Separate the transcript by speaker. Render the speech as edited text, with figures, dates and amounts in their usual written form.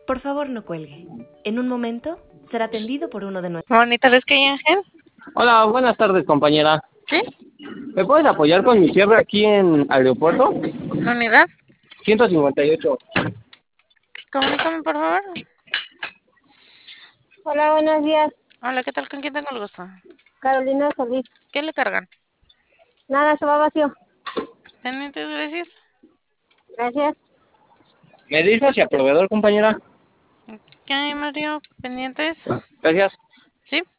Speaker 1: Por favor, no cuelgue. En un momento será atendido por uno de nuestros.
Speaker 2: Bonita vez que hay, Ángel.
Speaker 3: Hola, buenas tardes, compañera.
Speaker 2: ¿Sí?
Speaker 3: ¿Me puedes apoyar con mi cierre aquí en aeropuerto?
Speaker 2: ¿Unidad?
Speaker 3: 158.
Speaker 2: Comunícame, por favor.
Speaker 4: Hola, buenos días.
Speaker 2: Hola, ¿qué tal? ¿Con quién tengo el gusto?
Speaker 4: Carolina Solís.
Speaker 2: ¿Qué le cargan?
Speaker 4: Nada, se va vacío.
Speaker 2: Pendientes, gracias.
Speaker 4: Gracias.
Speaker 3: ¿Me dices hacia proveedor, compañera?
Speaker 2: ¿Qué hay, Mario? ¿Pendientes?
Speaker 3: Gracias.
Speaker 2: ¿Sí?